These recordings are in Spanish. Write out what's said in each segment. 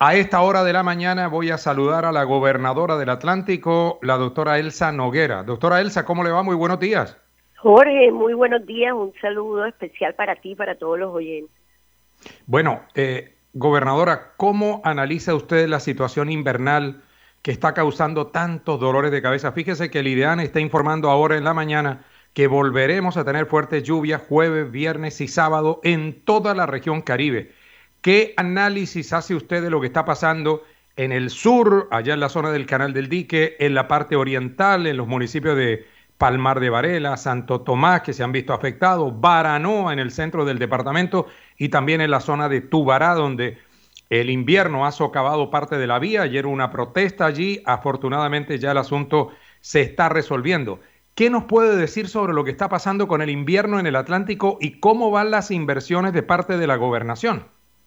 A esta hora de la mañana voy a saludar a la gobernadora del Atlántico, la doctora Elsa Noguera. Doctora Elsa, ¿cómo le va? Muy buenos días. Jorge, muy buenos días. Un saludo especial para ti y para todos los oyentes. Bueno, gobernadora, ¿cómo analiza usted la situación invernal que está causando tantos dolores de cabeza? Fíjese que el IDEAN está informando ahora en la mañana que volveremos a tener fuertes lluvias jueves, viernes y sábado en toda la región Caribe. ¿Qué análisis hace usted de lo que está pasando en el sur, allá en la zona del Canal del Dique, en la parte oriental, en los municipios de Palmar de Varela, Santo Tomás, que se han visto afectados, Baranoa en el centro del departamento y también en la zona de Tubará, donde el invierno ha socavado parte de la vía? Ayer hubo una protesta allí, afortunadamente ya el asunto se está resolviendo. ¿Qué nos puede decir sobre lo que está pasando con el invierno en el Atlántico y cómo van las inversiones de parte de la gobernación?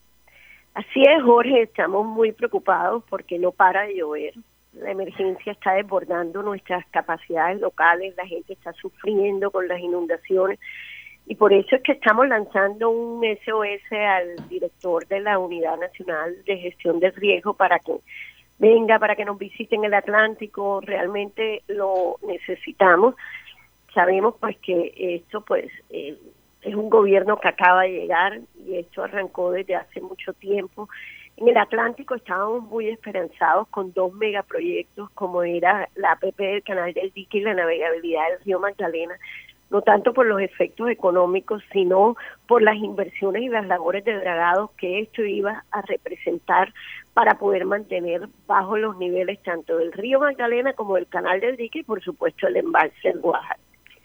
Así es, Jorge, estamos muy preocupados porque no para de llover. La emergencia está desbordando nuestras capacidades locales, la gente está sufriendo con las inundaciones y por eso es que estamos lanzando un SOS al director de la Unidad Nacional de Gestión del Riesgo para que venga, para que nos visiten el Atlántico. Realmente lo necesitamos. Sabemos pues que esto es un gobierno que acaba de llegar y esto arrancó desde hace mucho tiempo. En el Atlántico estábamos muy esperanzados con dos megaproyectos como era la APP del Canal del Dique y la navegabilidad del río Magdalena, no tanto por los efectos económicos, sino por las inversiones y las labores de dragado que esto iba a representar para poder mantener bajo los niveles tanto del río Magdalena como del Canal del Dique y por supuesto el embalse del Guajar.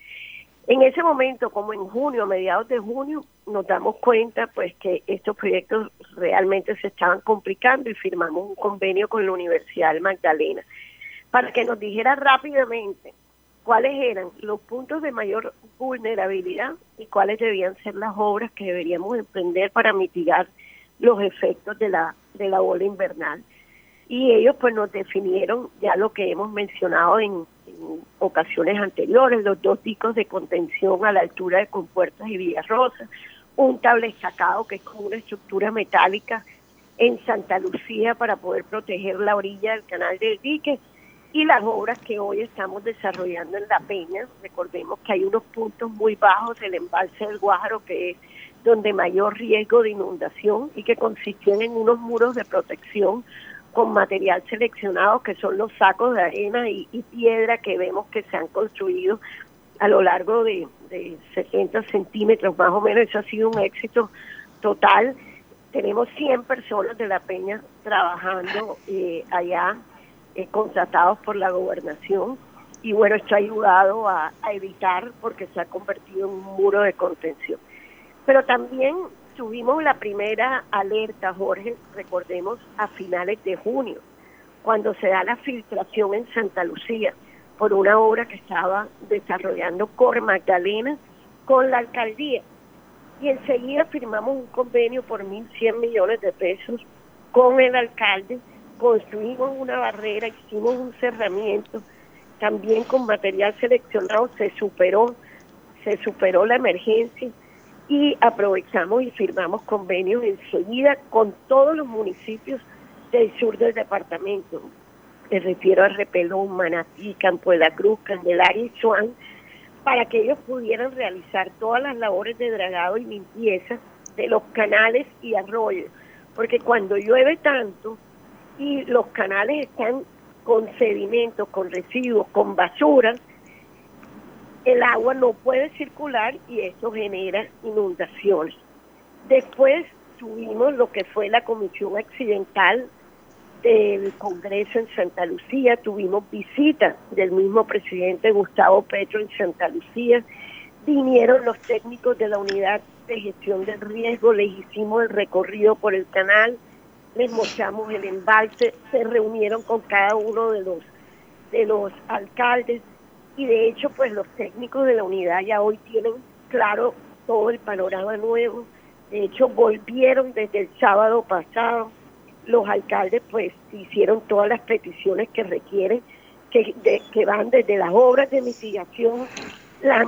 En ese momento, como en junio, a mediados de junio, nos damos cuenta pues que estos proyectos realmente se estaban complicando y firmamos un convenio con la Universidad del Magdalena para que nos dijera rápidamente cuáles eran los puntos de mayor vulnerabilidad y cuáles debían ser las obras que deberíamos emprender para mitigar los efectos de la ola invernal. Y ellos pues nos definieron ya lo que hemos mencionado en ocasiones anteriores, los dos diques de contención a la altura de Compuertas y Villarrosa, un tablestacado que es como una estructura metálica en Santa Lucía para poder proteger la orilla del Canal del Dique y las obras que hoy estamos desarrollando en La Peña. Recordemos que hay unos puntos muy bajos del embalse del Guájaro que es donde mayor riesgo de inundación y que consistían en unos muros de protección con material seleccionado que son los sacos de arena y piedra que vemos que se han construido a lo largo de 70 centímetros más o menos. Eso ha sido un éxito total. Tenemos 100 personas de La Peña trabajando allá, contratados por la gobernación y bueno, esto ha ayudado a evitar porque se ha convertido en un muro de contención. Pero también tuvimos la primera alerta, Jorge, recordemos, a finales de junio, cuando se da la filtración en Santa Lucía por una obra que estaba desarrollando Cor Magdalena con la alcaldía. Y enseguida firmamos un convenio por 1.100 millones de pesos con el alcalde, construimos una barrera, hicimos un cerramiento, también con material seleccionado se superó la emergencia y aprovechamos y firmamos convenios enseguida con todos los municipios del sur del departamento. Me refiero a Repelón, Manatí, Campo de la Cruz, Candelaria y Suán, para que ellos pudieran realizar todas las labores de dragado y limpieza de los canales y arroyos, porque cuando llueve tanto y los canales están con sedimentos, con residuos, con basura, el agua no puede circular y esto genera inundaciones. Después tuvimos lo que fue la comisión accidental del Congreso en Santa Lucía, tuvimos visita del mismo presidente Gustavo Petro en Santa Lucía, vinieron los técnicos de la unidad de gestión del riesgo, les hicimos el recorrido por el canal, les mostramos el embalse, se reunieron con cada uno de los alcaldes, y de hecho pues los técnicos de la unidad ya hoy tienen claro todo el panorama nuevo. De hecho volvieron desde el sábado pasado, los alcaldes pues hicieron todas las peticiones que requieren, que van desde las obras de mitigación, la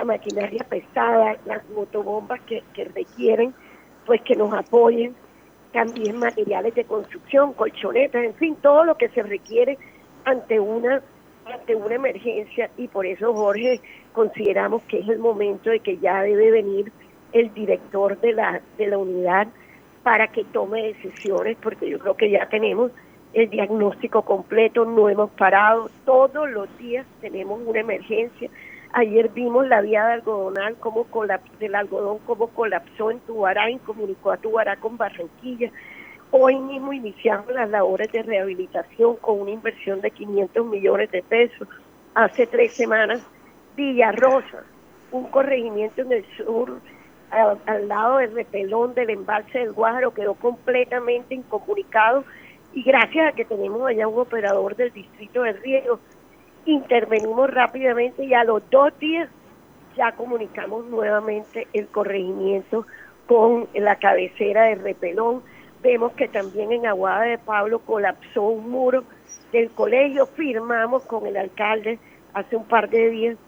maquinaria pesada, las motobombas que requieren pues que nos apoyen. también materiales de construcción, colchonetas, en fin, todo lo que se requiere ante una emergencia. Y por eso, Jorge, consideramos que es el momento de que ya debe venir el director de la unidad para que tome decisiones, porque yo creo que ya tenemos el diagnóstico completo, no hemos parado, todos los días tenemos una emergencia. Ayer vimos la vía de algodonal, del algodón como colapsó en Tubará, incomunicó a Tubará con Barranquilla. Hoy mismo iniciamos las labores de rehabilitación con una inversión de 500 millones de pesos. Hace 3 semanas, Villarrosa, un corregimiento en el sur, al lado del repelón del embalse del Guájaro, quedó completamente incomunicado, y gracias a que tenemos allá un operador del distrito de riego, intervenimos rápidamente y a los 2 días ya comunicamos nuevamente el corregimiento con la cabecera de repelón. Vemos que también en Aguada de Pablo colapsó un muro del colegio, firmamos con el alcalde hace un par de días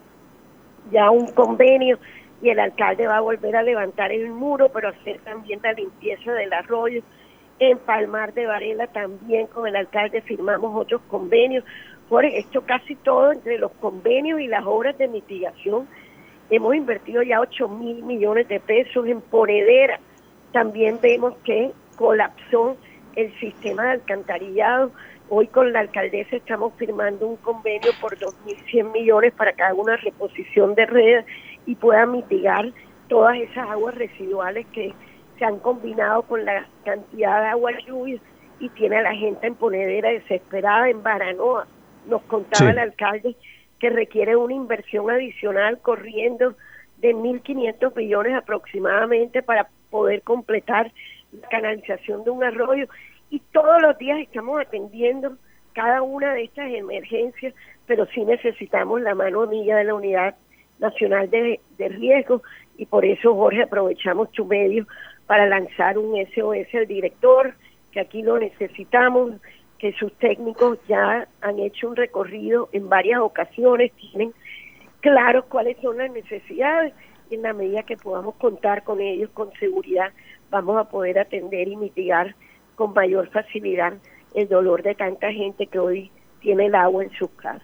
ya un convenio, y el alcalde va a volver a levantar el muro, pero hacer también la limpieza del arroyo. En Palmar de Varela también con el alcalde firmamos otros convenios. Por esto casi todo entre los convenios y las obras de mitigación. Hemos invertido ya 8.000 millones de pesos en Ponedera. También vemos que colapsó el sistema de alcantarillado. Hoy con la alcaldesa estamos firmando un convenio por 2.100 millones para que haga una reposición de redes y pueda mitigar todas esas aguas residuales que se han combinado con la cantidad de agua lluvia, y tiene a la gente en Ponedera desesperada. En Baranoa nos contaba el alcalde que requiere una inversión adicional corriendo de 1.500 millones aproximadamente para poder completar la canalización de un arroyo. Y todos los días estamos atendiendo cada una de estas emergencias, pero sí necesitamos la mano amiga de la Unidad Nacional de Riesgo, y por eso, Jorge, aprovechamos tu medio para lanzar un SOS al director, que aquí lo necesitamos, que sus técnicos ya han hecho un recorrido en varias ocasiones, tienen claros cuáles son las necesidades, y en la medida que podamos contar con ellos con seguridad, vamos a poder atender y mitigar con mayor facilidad el dolor de tanta gente que hoy tiene el agua en sus casas.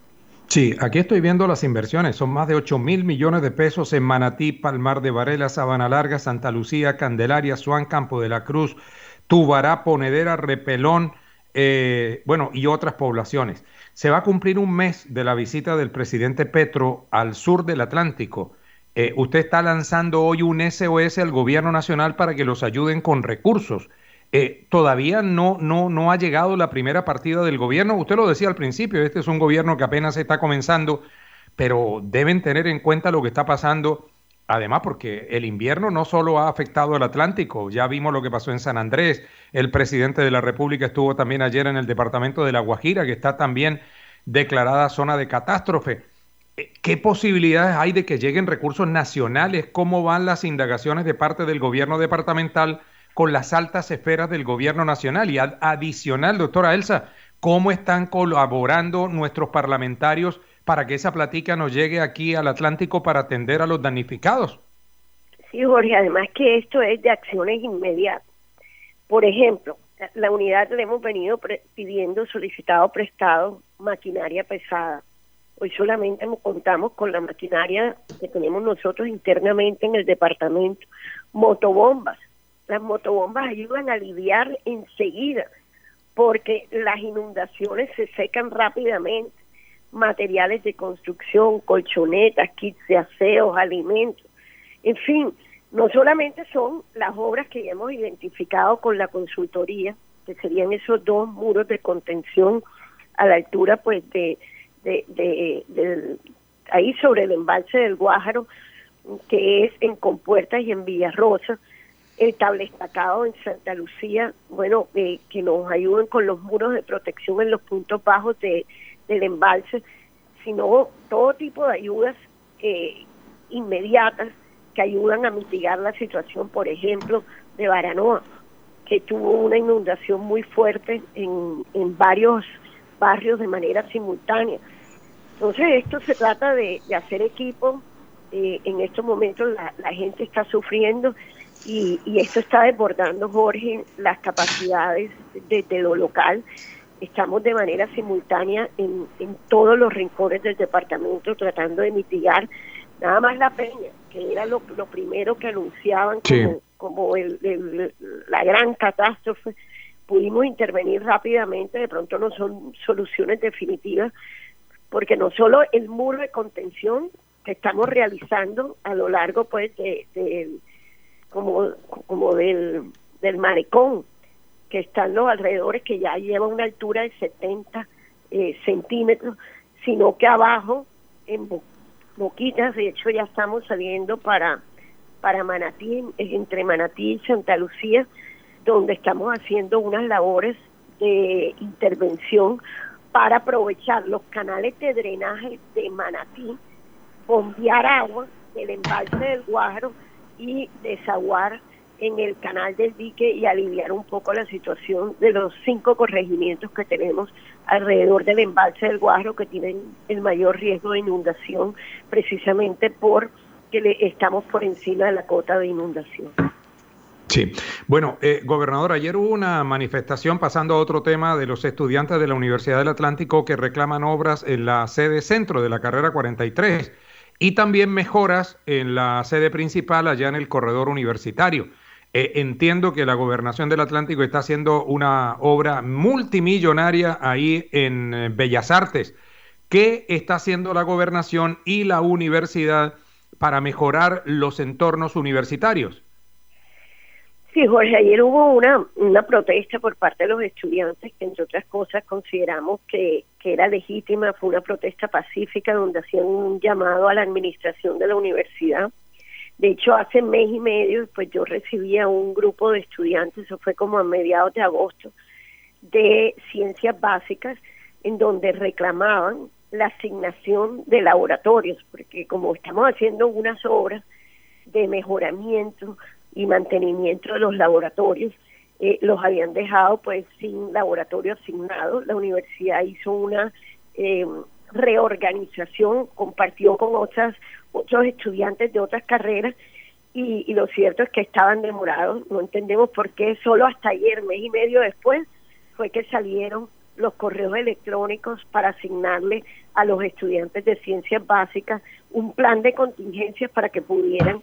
Sí, aquí estoy viendo las inversiones, son más de 8.000 millones de pesos en Manatí, Palmar de Varela, Sabana Larga, Santa Lucía, Candelaria, Suán, Campo de la Cruz, Tubará, Ponedera, Repelón, bueno, y otras poblaciones. Se va a cumplir un mes de la visita del presidente Petro al sur del Atlántico. Usted está lanzando hoy un SOS al gobierno nacional para que los ayuden con recursos. Todavía no ha llegado la primera partida del gobierno. Usted lo decía al principio, este es un gobierno que apenas está comenzando, pero deben tener en cuenta lo que está pasando, además porque el invierno no solo ha afectado al Atlántico, ya vimos lo que pasó en San Andrés, el presidente de la República estuvo también ayer en el departamento de La Guajira, que está también declarada zona de catástrofe. ¿Qué posibilidades hay de que lleguen recursos nacionales? ¿Cómo van las indagaciones de parte del gobierno departamental con las altas esferas del gobierno nacional? Y adicional, doctora Elsa, ¿cómo están colaborando nuestros parlamentarios para que esa platica nos llegue aquí al Atlántico para atender a los damnificados? Sí, Jorge, además que esto es de acciones inmediatas. Por ejemplo, la unidad le hemos venido solicitado prestado maquinaria pesada. Hoy solamente contamos con la maquinaria que tenemos nosotros internamente en el departamento. Motobombas. Las motobombas ayudan a aliviar enseguida, porque las inundaciones se secan rápidamente. Materiales de construcción, colchonetas, kits de aseos, alimentos. En fin, no solamente son las obras que ya hemos identificado con la consultoría, que serían esos 2 muros de contención a la altura pues de ahí sobre el embalse del Guájaro, que es en Compuertas y en Villarrosa, el cable estacado en Santa Lucía, bueno, que nos ayuden con los muros de protección en los puntos bajos del embalse, sino todo tipo de ayudas inmediatas que ayudan a mitigar la situación, por ejemplo, de Baranoa, que tuvo una inundación muy fuerte en varios barrios de manera simultánea. Entonces esto se trata de hacer equipo. En estos momentos la gente está sufriendo, y esto está desbordando, Jorge, las capacidades desde lo local. Estamos de manera simultánea en todos los rincones del departamento tratando de mitigar nada más La Peña, que era lo primero que anunciaban como la gran catástrofe. Pudimos intervenir rápidamente, de pronto no son soluciones definitivas, porque no solo el muro de contención que estamos realizando a lo largo pues como del malecón, que están los alrededores, que ya lleva una altura de 70 centímetros, sino que abajo, en Boquitas, de hecho ya estamos saliendo para Manatí, entre Manatí y Santa Lucía, donde estamos haciendo unas labores de intervención para aprovechar los canales de drenaje de Manatí, bombear agua del embalse del Guájaro y desaguar en el canal del Dique y aliviar un poco la situación de los 5 corregimientos que tenemos alrededor del embalse del Guájaro, que tienen el mayor riesgo de inundación, precisamente porque estamos por encima de la cota de inundación. Sí. Bueno, gobernador, ayer hubo una manifestación, pasando a otro tema, de los estudiantes de la Universidad del Atlántico que reclaman obras en la sede centro de la carrera 43 y también mejoras en la sede principal allá en el corredor universitario. Entiendo que la Gobernación del Atlántico está haciendo una obra multimillonaria ahí en Bellas Artes. ¿Qué está haciendo la Gobernación y la universidad para mejorar los entornos universitarios? Sí, Jorge, ayer hubo una protesta por parte de los estudiantes que, entre otras cosas, consideramos que era legítima. Fue una protesta pacífica donde hacían un llamado a la administración de la universidad. De hecho, hace mes y medio, pues yo recibí a un grupo de estudiantes, eso fue como a mediados de agosto, de ciencias básicas, en donde reclamaban la asignación de laboratorios, porque como estamos haciendo unas obras de mejoramiento y mantenimiento de los laboratorios, los habían dejado pues sin laboratorio asignado. La universidad hizo una reorganización, compartió con otros estudiantes de otras carreras y lo cierto es que estaban demorados. No entendemos por qué solo hasta ayer, mes y medio después, fue que salieron los correos electrónicos para asignarle a los estudiantes de ciencias básicas un plan de contingencias para que pudieran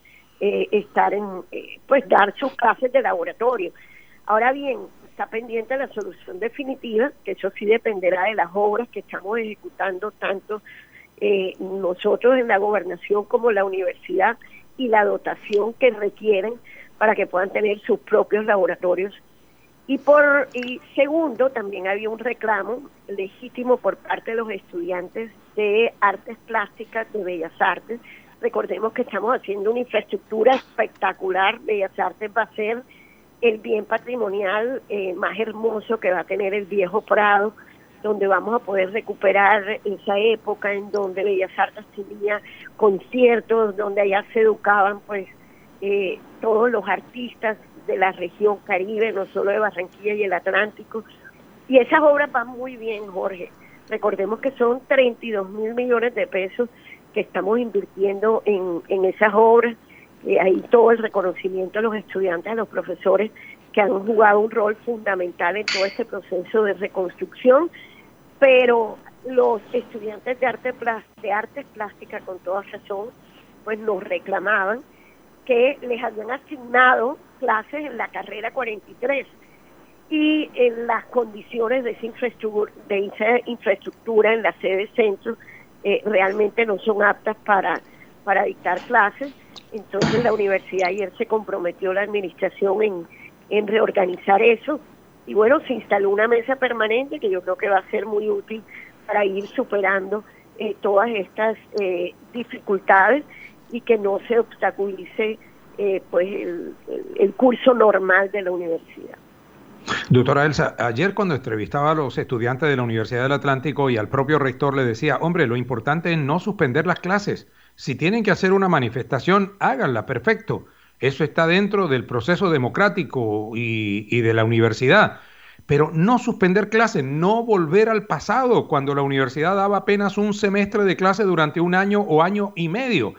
dar sus clases de laboratorio. Ahora bien, está pendiente la solución definitiva, que eso sí dependerá de las obras que estamos ejecutando tanto nosotros en la gobernación como la universidad, y la dotación que requieren para que puedan tener sus propios laboratorios. Y segundo, también había un reclamo legítimo por parte de los estudiantes de artes plásticas, de Bellas Artes. Recordemos que estamos haciendo una infraestructura espectacular. Bellas Artes va a ser el bien patrimonial más hermoso que va a tener el Viejo Prado, donde vamos a poder recuperar esa época en donde Bellas Artes tenía conciertos, donde allá se educaban pues todos los artistas de la región Caribe, no solo de Barranquilla y el Atlántico. Y esas obras van muy bien, Jorge. Recordemos que son 32 mil millones de pesos que estamos invirtiendo en esas obras. Hay todo el reconocimiento a los estudiantes, a los profesores que han jugado un rol fundamental en todo este proceso de reconstrucción, pero los estudiantes de artes plásticas, con toda razón, pues nos reclamaban que les habían asignado clases en la carrera 43 y en las condiciones de esa infraestructura en la sede centro realmente no son aptas para dictar clases. Entonces la universidad ayer se comprometió, la administración, en reorganizar eso, y bueno, se instaló una mesa permanente que yo creo que va a ser muy útil para ir superando todas estas dificultades y que no se obstaculice el curso normal de la universidad. Doctora Elsa, ayer cuando entrevistaba a los estudiantes de la Universidad del Atlántico y al propio rector le decía, hombre, lo importante es no suspender las clases. Si tienen que hacer una manifestación, háganla, perfecto. Eso está dentro del proceso democrático y de la universidad. Pero no suspender clases, no volver al pasado, cuando la universidad daba apenas un semestre de clase durante un año o año y medio.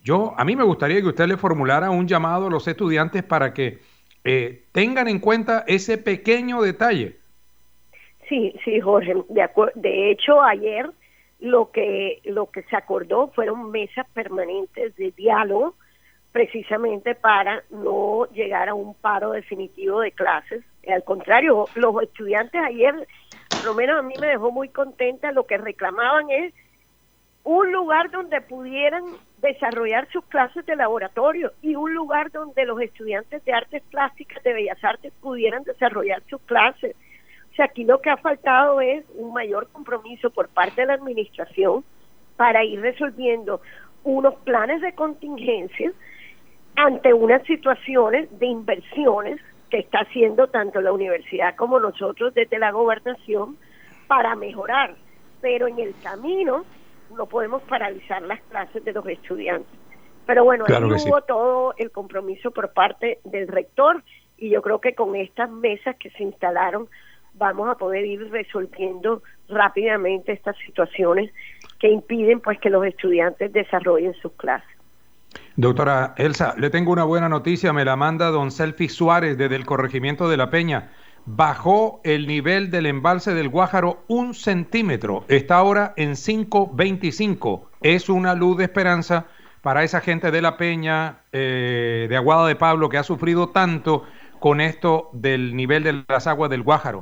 A mí me gustaría que usted le formulara un llamado a los estudiantes para que tengan en cuenta ese pequeño detalle. Sí, sí, Jorge. De hecho, ayer lo que se acordó fueron mesas permanentes de diálogo, precisamente para no llegar a un paro definitivo de clases. Al contrario, los estudiantes ayer, por lo menos a mí me dejó muy contenta, lo que reclamaban es un lugar donde pudieran desarrollar sus clases de laboratorio y un lugar donde los estudiantes de artes plásticas, de bellas artes, pudieran desarrollar sus clases. O sea, aquí lo que ha faltado es un mayor compromiso por parte de la administración para ir resolviendo unos planes de contingencia ante unas situaciones de inversiones que está haciendo tanto la universidad como nosotros desde la gobernación para mejorar. Pero en el camino no podemos paralizar las clases de los estudiantes. Pero bueno, Claro ahí que sí. hubo todo el compromiso por parte del rector y yo creo que con estas mesas que se instalaron vamos a poder ir resolviendo rápidamente estas situaciones que impiden pues que los estudiantes desarrollen sus clases. Doctora Elsa, le tengo una buena noticia, me la manda don Selfi Suárez desde el corregimiento de La Peña. Bajó el nivel del embalse del Guájaro 1 centímetro, está ahora en 5.25. Es una luz de esperanza para esa gente de La Peña, de Aguada de Pablo, que ha sufrido tanto con esto del nivel de las aguas del Guájaro.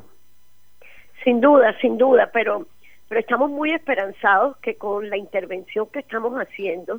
Sin duda, pero estamos muy esperanzados que con la intervención que estamos haciendo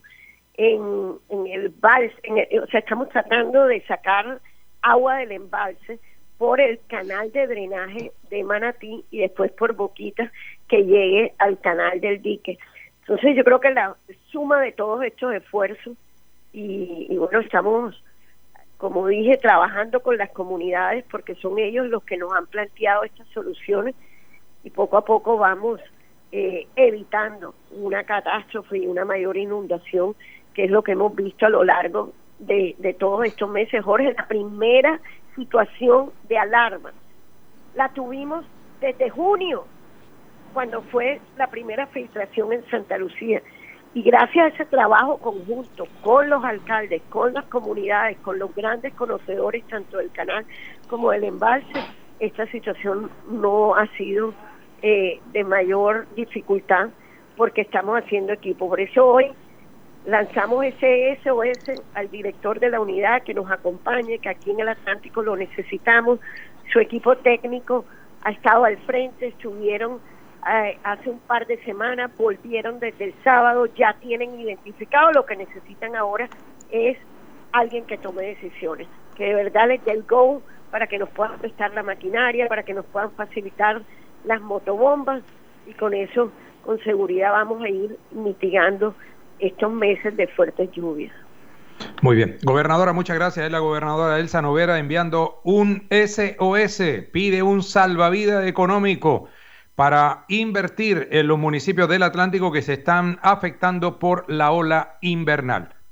en el embalse, o sea, estamos tratando de sacar agua del embalse por el canal de drenaje de Manatí y después por Boquitas que llegue al canal del dique. Entonces yo creo que la suma de todos estos esfuerzos y bueno, estamos, como dije, trabajando con las comunidades porque son ellos los que nos han planteado estas soluciones y poco a poco vamos evitando una catástrofe y una mayor inundación, que es lo que hemos visto a lo largo de todos estos meses. Jorge, la primera situación de alarma la tuvimos desde junio, cuando fue la primera filtración en Santa Lucía. Y gracias a ese trabajo conjunto con los alcaldes, con las comunidades, con los grandes conocedores tanto del canal como del embalse, esta situación no ha sido de mayor dificultad porque estamos haciendo equipo. Por eso hoy lanzamos ese SOS al director de la unidad que nos acompañe, que aquí en el Atlántico lo necesitamos. Su equipo técnico ha estado al frente, estuvieron hace un par de semanas, volvieron desde el sábado, ya tienen identificado. Lo que necesitan ahora es alguien que tome decisiones, que de verdad les dé el go para que nos puedan prestar la maquinaria, para que nos puedan facilitar las motobombas, y con eso, con seguridad, vamos a ir mitigando estos meses de fuertes lluvias. Muy bien. Gobernadora, muchas gracias. Es la gobernadora Elsa Noguera enviando un SOS, pide un salvavidas económico para invertir en los municipios del Atlántico que se están afectando por la ola invernal.